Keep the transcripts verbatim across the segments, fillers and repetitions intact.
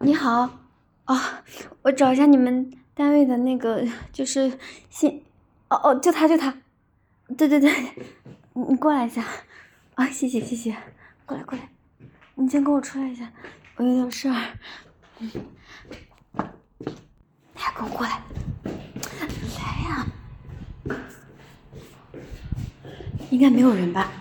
你好，哦，我找一下你们单位的那个，就是新，哦哦，就他就他，对对对，你你过来一下，啊，谢谢谢谢，过来过来，你先跟我出来一下，我有点事儿，嗯，来跟我过来，来呀，应该没有人吧？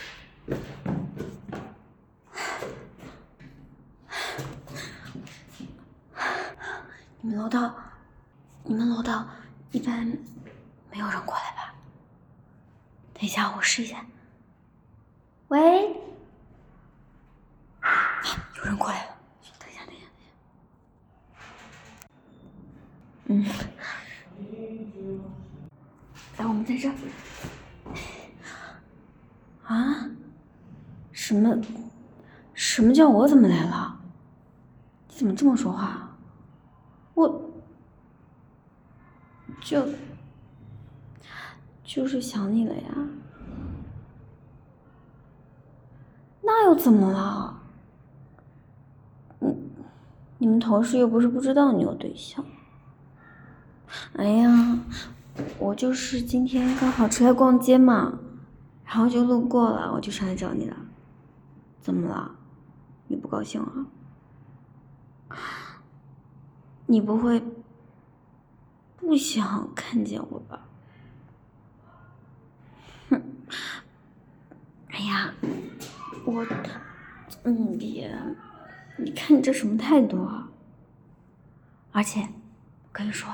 你们楼道，你们楼道一般没有人过来吧？等一下，我试一下。喂，啊，有人过来了。等一下，等一下，等一下。嗯，来，我们在这儿。啊？什么？什么叫我怎么来了？你怎么这么说话？我就就是想你了呀。那又怎么了？你你们同事又不是不知道你有对象。哎呀，我就是今天刚好出来逛街嘛，然后就路过了，我就上来找你了。怎么了？你不高兴啊？你不会不想看见我吧？哼！哎呀，我，你别，你看你这什么态度啊？而且，我跟你说，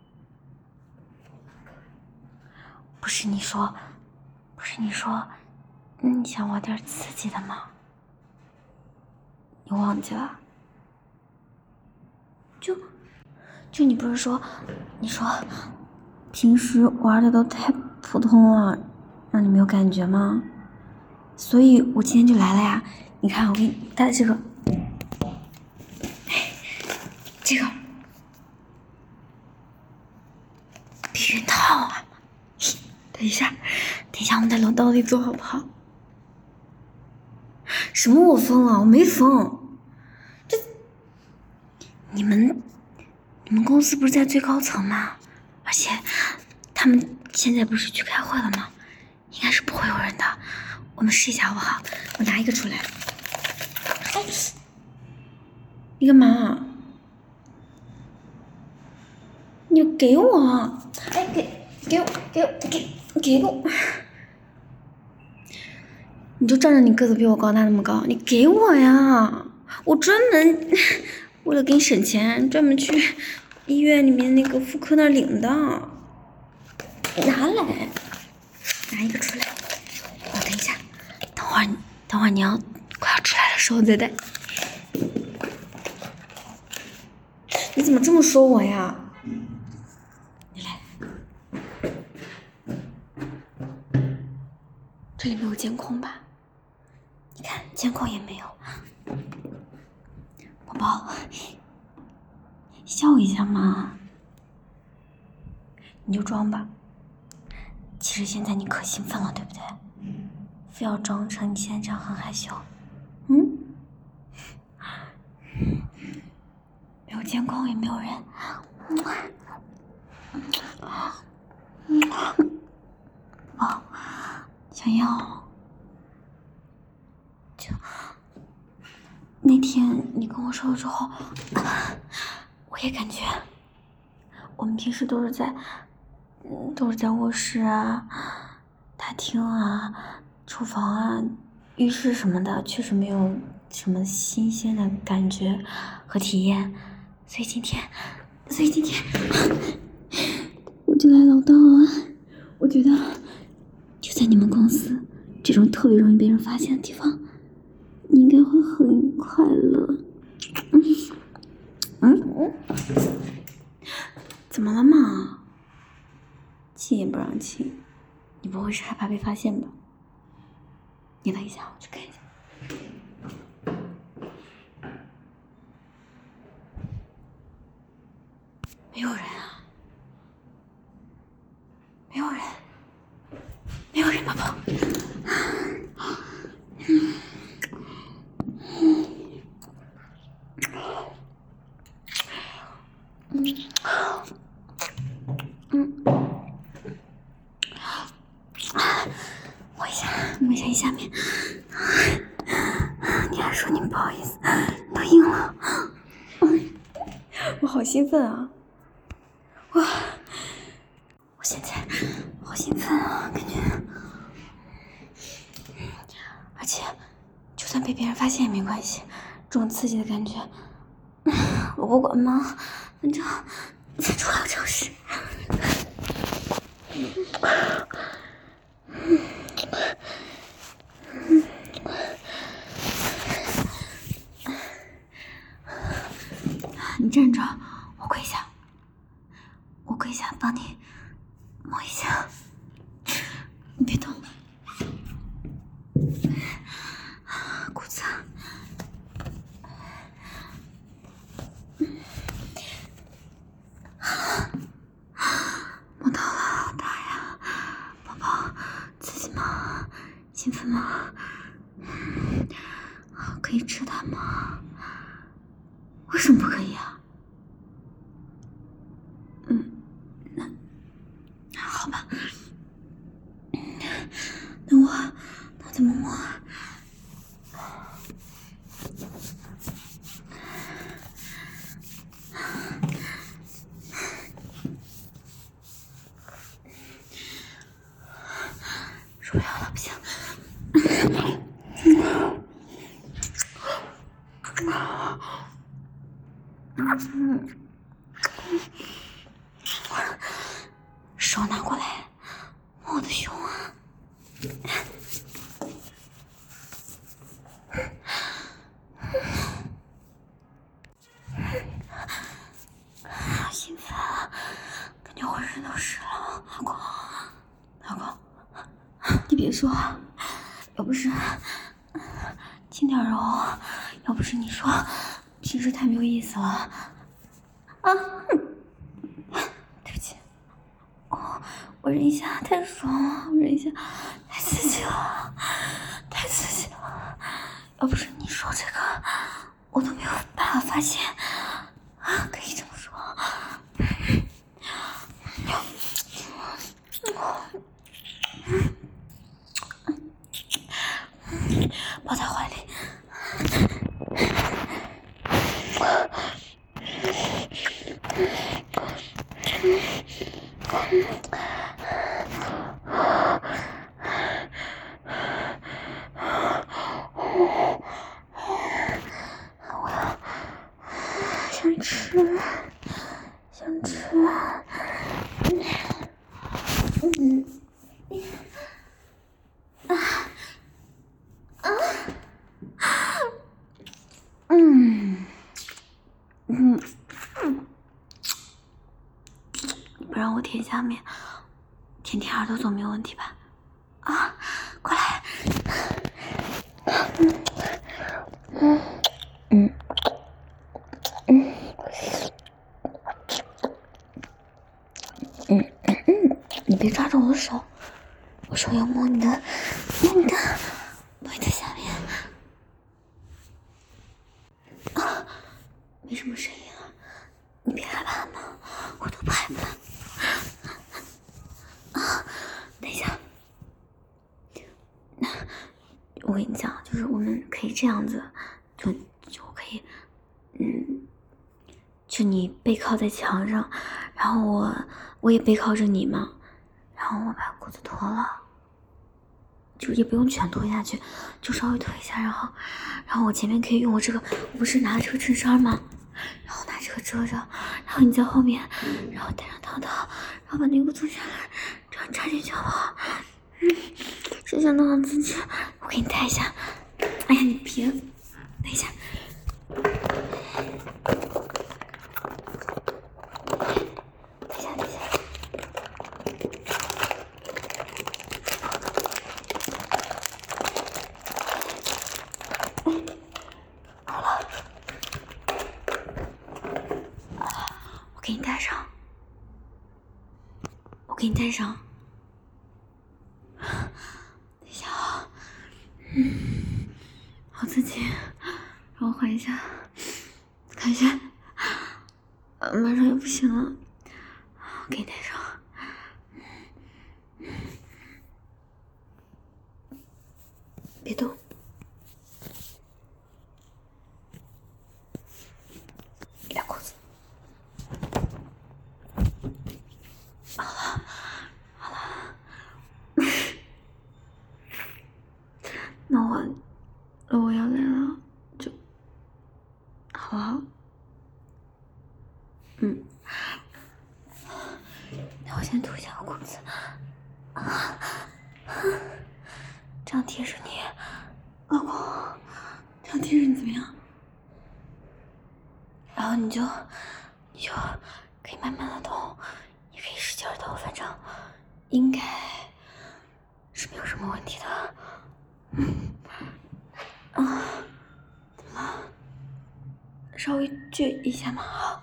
不是你说，不是你说，你想玩点刺激的吗？你忘记了？就，就你不是说，你说平时玩的都太普通了，让你没有感觉吗？所以我今天就来了呀。你看，我给你带的这个，这个避孕套啊。等一下，等一下，我们在楼道里做好不好？什么我疯了？我没疯。这，你们，你们公司不是在最高层吗？而且，他们现在不是去开会了吗？应该是不会有人的。我们试一下好不好？我拿一个出来。哎，你干嘛？你给我！哎，给给我给我给给我！你就仗着你个子比我高，那那么高，你给我呀！我专门为了给你省钱，专门去医院里面那个妇科那儿领的。拿来，拿一个出来。哦，等一下，等会儿等会儿你要快要出来的时候再戴。你怎么这么说我呀？你来，这里没有监控吧？你看，监控也没有。宝宝，笑一下嘛，你就装吧。其实现在你可兴奋了，对不对？非要装成你现在这样很害羞。嗯？没有监控，也没有人。哦，想要。就那天你跟我说了之后，我也感觉，我们平时都是在，嗯，都是在卧室啊、大厅啊、厨房啊、浴室什么的，确实没有什么新鲜的感觉和体验，所以今天，所以今天我就来楼道了。我觉得就在你们公司这种特别容易被人发现的地方，你应该会很快乐。嗯嗯，怎么了嘛？亲也不让亲，你不会是害怕被发现吧？你等一下，我去看一下。没有人啊，没有人，没有人，宝宝。 下面，你还说你不好意思，你都硬了，我好兴奋啊！哇，我现在好兴奋啊，感觉，而且就算被别人发现也没关系，这种刺激的感觉，我不管嘛，反正反正我要尝试。你站着，我跪下，我跪下帮你摸一下，你别动，裤子，摸到了，好大呀，宝宝，刺激吗？兴奋吗？可以吃它吗？为什么不可以啊？嗯，那好吧，那我那我怎么摸啊？受不了了，不行。嗯，手拿过来，摸我的胸啊！好兴奋啊，感觉浑身都湿了。老公，老公，你别说，要不是轻点揉，要不是你说，其实太没有意思了。啊，对不起，哦，我忍一下，太爽了，我忍一下，太刺激了，太刺激了。要不是你说这个，我都没有办法发现。啊，可以这么说。抱在怀里。我要想吃，想吃。嗯。啊啊嗯嗯嗯，不让我舔下面，舔舔耳朵总没有问题吧？啊，过来。嗯嗯嗯嗯嗯，你别抓着我的手，我手要摸你的，摸你的，摸你的下面。啊，没什么声音啊，你别害怕嘛，我都不害怕。啊，等一下，那我跟你讲，就是我们可以这样子，就就可以，嗯，就你背靠在墙上，然后我我也背靠着你嘛，然后我把裤子脱了。就也不用全脱下去，就稍微脱一下，然后，然后我前面可以用我这个，我不是拿这个衬衫吗？然后拿这个遮着，然后你在后面，然后戴上套套，然后把内裤脱下来，这样插进去好不好？嗯，谁想弄好自己？我给你戴一下。哎呀，你别，等一下。等一下，等一下。好了，我给你戴上，我给你戴上。等一下啊，嗯，好刺激，让我缓一下，看一下，呃，马上也不行了，我给你戴上。 别动。拉裤子。好了，好了。那我，那我要来了，就，好不好？嗯。那我先脱下裤子。啊，这样贴着你，老公，这样贴着你怎么样？然后你就，你就可以慢慢的动，也可以使劲的动，反正应该是没有什么问题的。嗯，啊，怎么了？稍微撅一下嘛，好。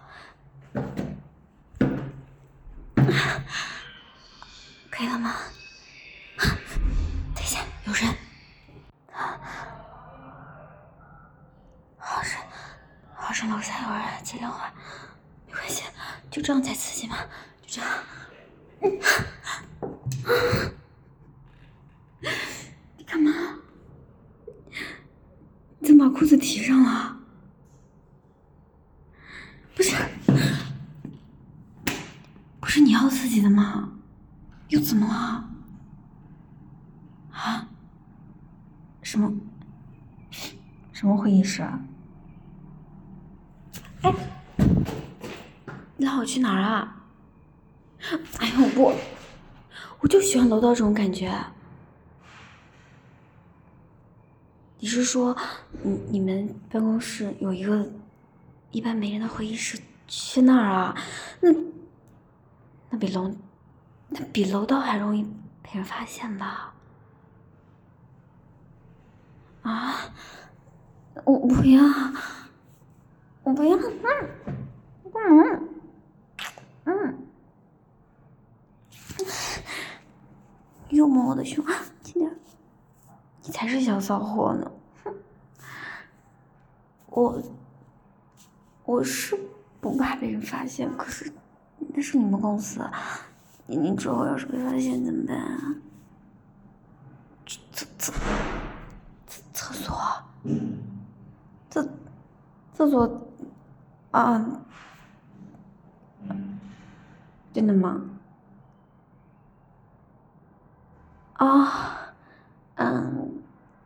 可以了吗？等一下，有人。好像，好像楼下有人接电话，没关系，就这样才刺激嘛，就这样。你干嘛？你怎么把裤子提上了？不是，不是你要刺激的吗？又怎么了？啊？什么？什么会议室啊？哎，你拉我去哪儿啊？哎呦，我不，我就喜欢楼道这种感觉。你是说，你你们办公室有一个一般没人的会议室，去那儿啊？那那比楼那比楼道还容易被人发现吧？啊！我不要，我不要，嗯，不能，嗯，又摸我的胸，轻点，你才是小骚货呢。我我是不怕被人发现，可是那是你们公司，你你之后要是被发现怎么办啊？厕厕厕厕所，厕厕所啊？真的吗？啊，嗯，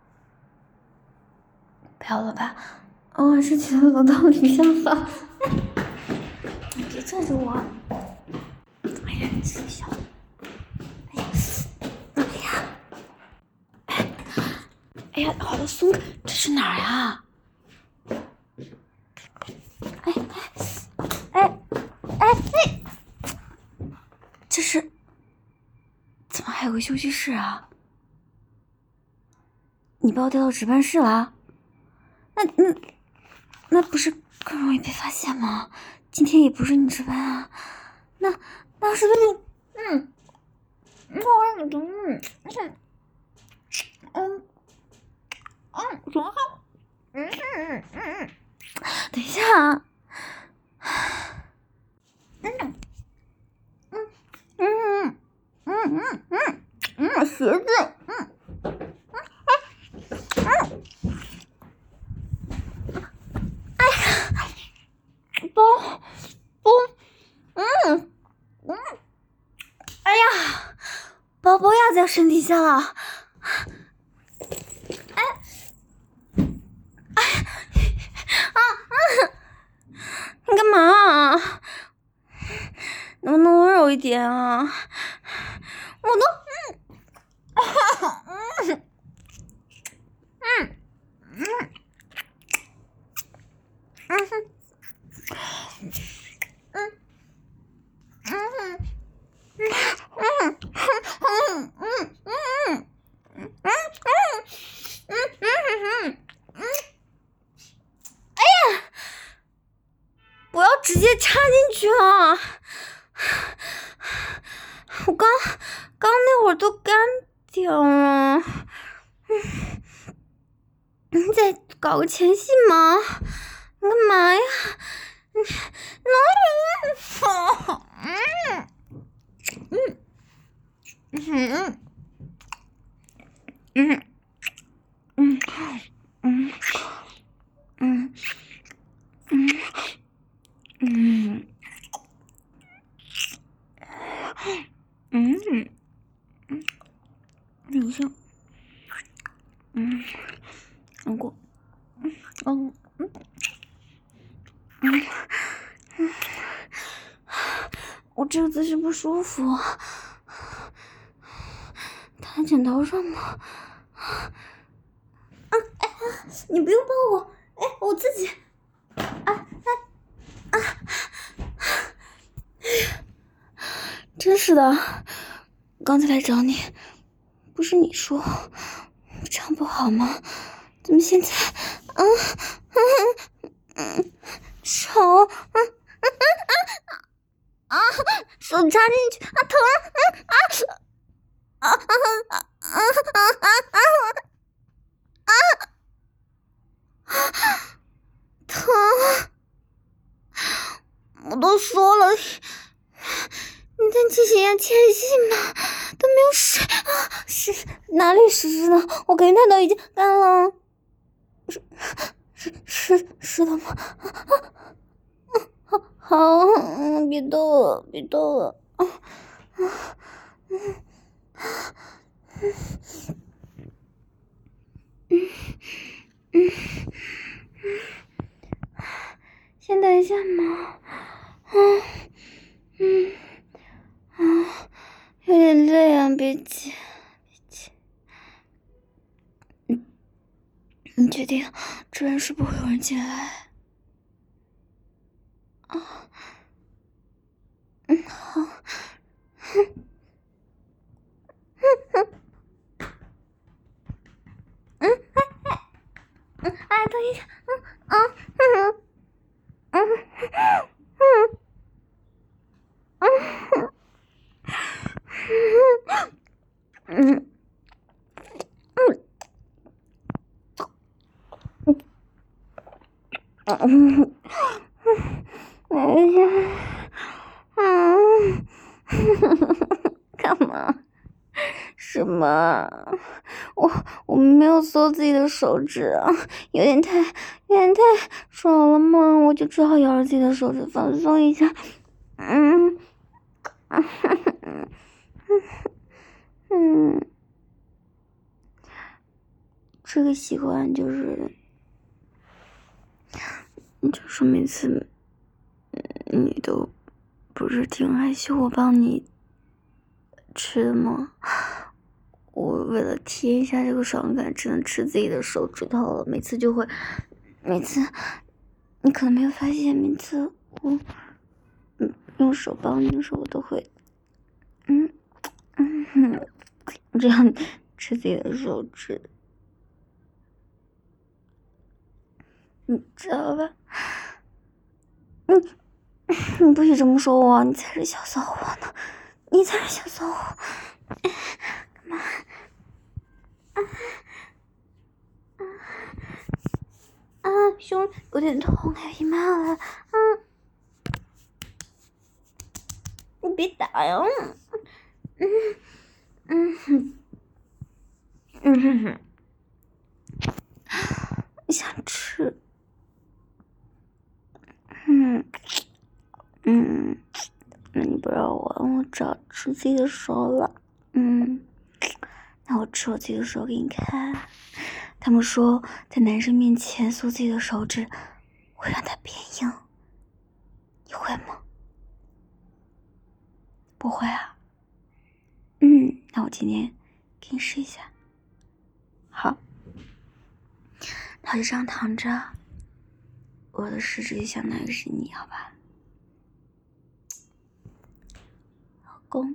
不要了吧。我还是觉得楼道里比较好。你别拽着我！哎呀，你这小……哎呀，哎呀，哎，哎呀，好松！这是哪儿呀？哎哎哎哎哎！这是……怎么还有个休息室啊？你把我调到值班室了？那那那不是更容易被发现吗？今天也不是你值班啊，那那是不是？嗯，那我让你等嗯嗯嗯，挺好。嗯嗯嗯嗯，等一下啊。嗯嗯嗯嗯嗯嗯嗯，鞋子，嗯嗯嗯。哎呀，包包，嗯嗯，哎呀，包包压在身体下了。哎哎啊嗯，你干嘛啊？能不能温柔一点啊？我都嗯嗯嗯嗯嗯哼嗯嗯哼嗯嗯嗯嗯嗯嗯嗯嗯嗯嗯，哎呀，不要直接插进去了，我刚刚那会儿都干掉了。你再搞个前戏吗？你干嘛呀？你能嗯嗯嗯嗯嗯嗯嗯嗯嗯嗯嗯嗯，有香，嗯，难过，嗯嗯嗯嗯嗯，我这个姿势不舒服，躺在枕头上吗？啊哎啊！你不用抱我，哎，我自己。啊啊啊！真是的，刚才来找你，不是你说这样不好吗？怎么现在，嗯嗯嗯，手，嗯嗯嗯啊，手插进去，啊疼，嗯啊啊啊啊啊啊啊啊！疼！我都说了，你在进行呀前戏嘛，都没有水啊，是哪里湿湿的？我感觉它都已经干了，是是是是的吗？好，好，嗯，别动了，别动了，啊啊嗯嗯嗯嗯嗯，先等一下嘛，嗯嗯啊，有点累啊，别急，别急。嗯，你确定这人是不会有人进来？啊，嗯，好，嗯嗯嗯，哎哎嗯，哎，等一下，嗯啊嗯嗯嗯嗯嗯嗯嗯嗯，等一下，嗯，干嘛？什么？我我没有搜自己的手指啊，有点太有点太爽了嘛，我就只好咬着自己的手指放松一下。嗯嗯嗯，这个习惯就是就是每次你都不是挺害羞我帮你吃的吗？我为了体验一下这个爽感，只能吃自己的手指头了。每次就会，每次你可能没有发现，每次我嗯用手帮你的时候，我都会嗯嗯哼这样吃自己的手指，你知道吧？你你不许这么说我，你才是小骚货呢，你才是小骚货。干嘛？啊啊啊！胸有点痛，还姨妈了。嗯，你别打呀。嗯嗯哼嗯哼哼，想吃。嗯嗯，那你不让我，我找吃自己的手了。嗯，那我吃我自己的手给你看。他们说，在男生面前缩自己的手指，会让他变硬。你会吗？不会啊。嗯，那我今天给你试一下。好，那我就这样躺着，我的食指就相当于是你，好吧？老公。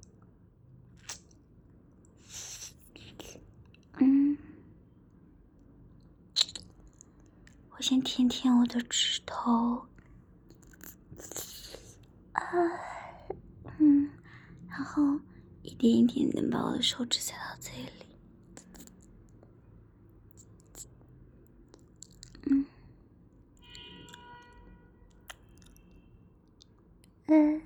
嗯，我先舔舔我的指头，啊，嗯，然后一点一点的把我的手指塞到嘴里，嗯，嗯，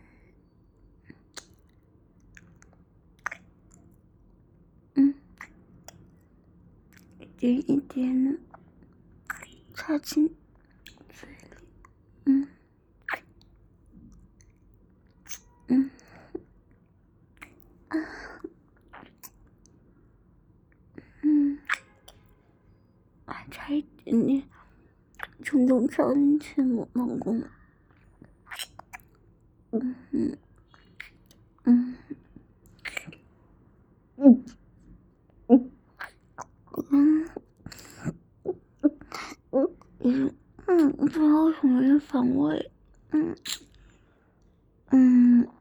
嗯， 点一点的插进嘴里，嗯嗯啊嗯，还差一点点，冲动插进去了，老公。嗯嗯嗯嗯嗯嗯嗯嗯，不知道为什么有点反胃。嗯嗯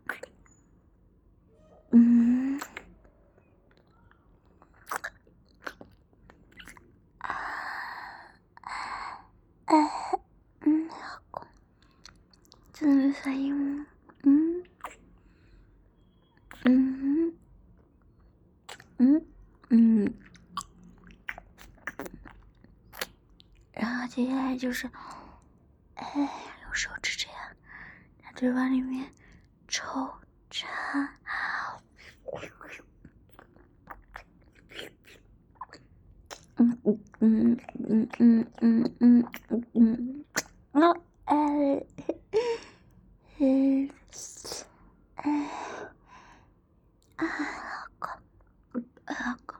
嗯。哎，嗯，老公，真的反应吗？嗯嗯嗯嗯，然后接下来就是，哎，用手指这样在嘴巴里面抽插。嗯嗯嗯嗯嗯嗯嗯嗯，啊哎哎哎啊，老公，老公，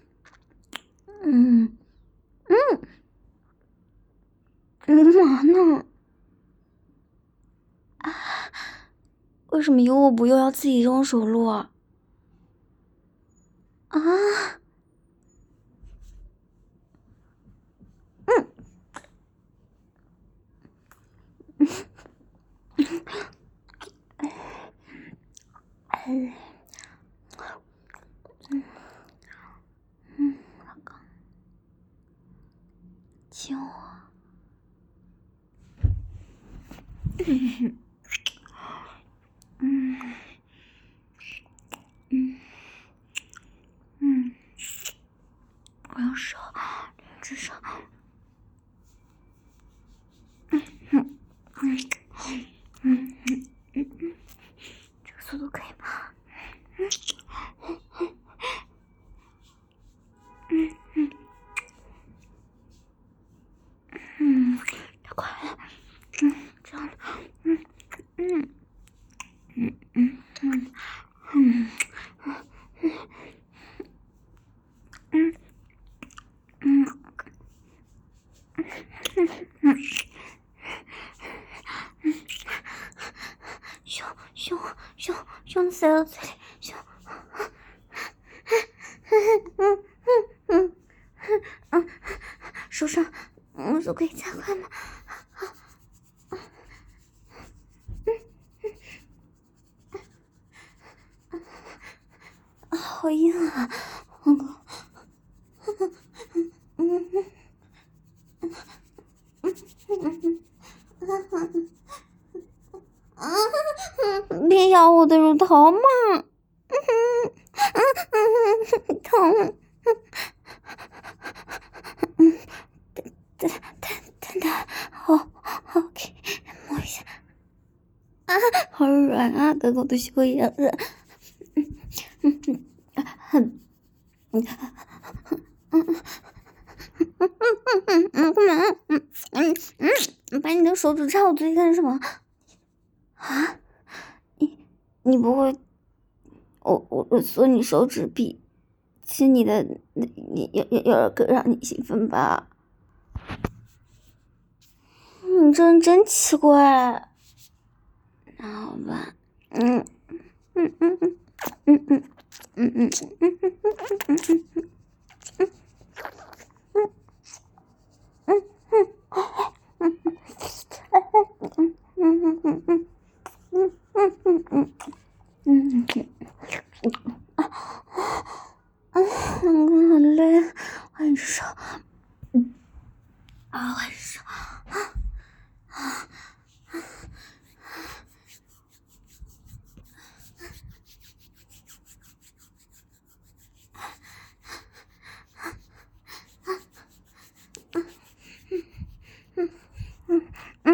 嗯嗯，干嘛呢？啊，为什么有我不又要自己用手录啊？啊，嗯。哎，嗯嗯，老公，亲我。嗯嗯嗯嗯，我用手，两只手。嗯嗯嗯嗯嗯嗯，这个速度可以吗？嗯嗯嗯嗯，太快了。嗯，这样的。嗯嗯嗯嗯嗯嗯嗯嗯嗯，凶凶凶凶塞到嘴里，凶。嗯嗯嗯嗯，手上，嗯，手可以加快吗？啊，好硬啊！老公，嗯嗯嗯嗯，别咬我的乳头嘛！嗯嗯嗯，疼。嗯，等等等等，好，OK，摸一下。啊，好软啊，跟我的胸一样软。嗯嗯嗯嗯嗯嗯嗯嗯，干嘛？嗯嗯嗯，把你的手指插我嘴里干什么？啊？你你不会？我我我缩你手指比亲你的那你要要要更让你兴奋吧？你这人真奇怪。那好吧，嗯嗯嗯嗯嗯嗯嗯嗯嗯嗯嗯嗯嗯。嗯，好累，换一只手。嗯，啊，换一只手。嗯嗯嗯嗯嗯嗯嗯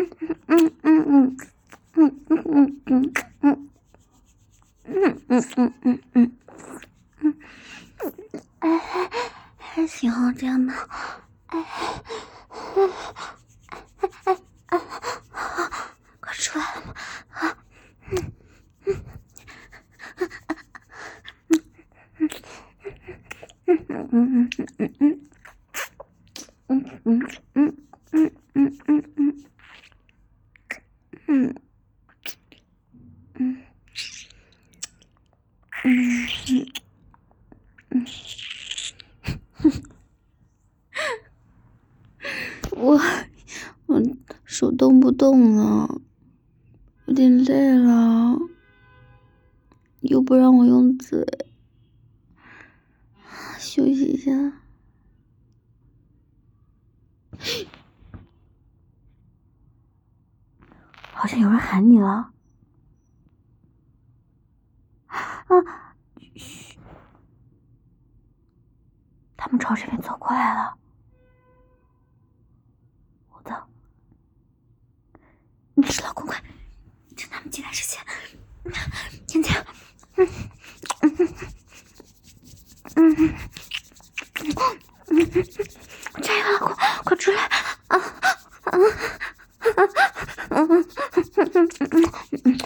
嗯嗯嗯嗯嗯嗯嗯，哎，还行啊，这样吧。 嗯嗯嗯嗯嗯嗯嗯嗯嗯嗯，我我手动不动了，有点累了，又不让我用嘴，休息一下。好像有人喊你了。啊！嘘，他们朝这边走过来了。我的，你是老公，快趁他们进来之前，nhanh点。嗯嗯嗯嗯嗯，加油，老公，快出来！啊啊啊！嗯嗯嗯嗯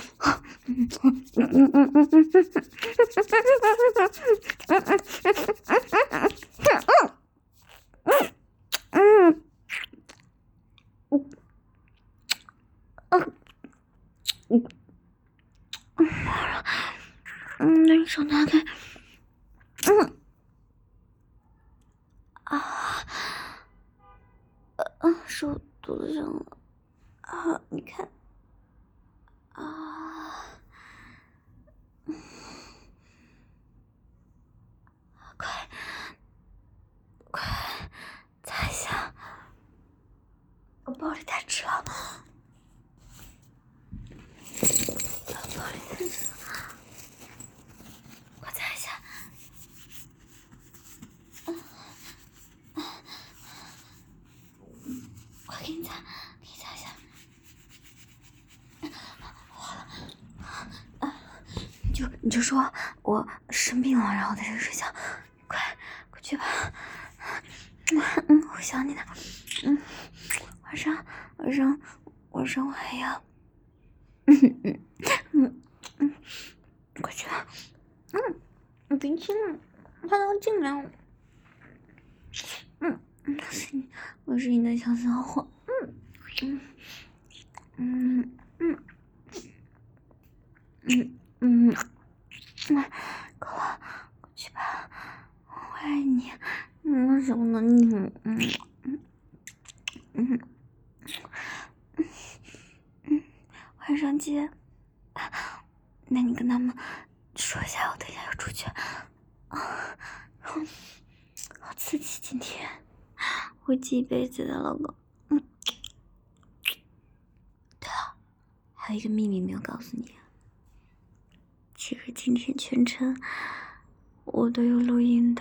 嗯，那你手拿开。嗯啊，嗯，手肚子上了啊，你看啊，快快擦一下，我包里太湿了，包里太湿了，快擦一下。我给你擦，给你擦一下。好了，啊，你就你就说我生病了，然后在这睡觉，快快去吧。嗯，我想你的。嗯，晚上晚上晚上我还要。嗯嗯嗯嗯，快去吧。嗯，我给你亲了，快让我进来。嗯，我是你，我是你的小骚货。嗯嗯嗯嗯嗯嗯嗯，够了，过去吧，我爱你。嗯，什么呢？你嗯嗯嗯嗯嗯，晚上见。那你跟他们说一下，我等一下要出去。啊，好刺激！今天我记一辈子的老公。嗯，对了，还有一个秘密没有告诉你。其实今天全程我都有录音的，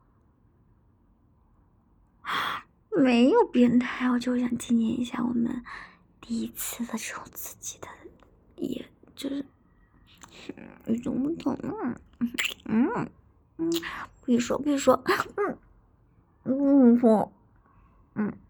没有变态，我就想纪念一下我们第一次的这种刺激的，也就是你懂不懂啊？嗯嗯，不许说，不许说，嗯，不许说，嗯。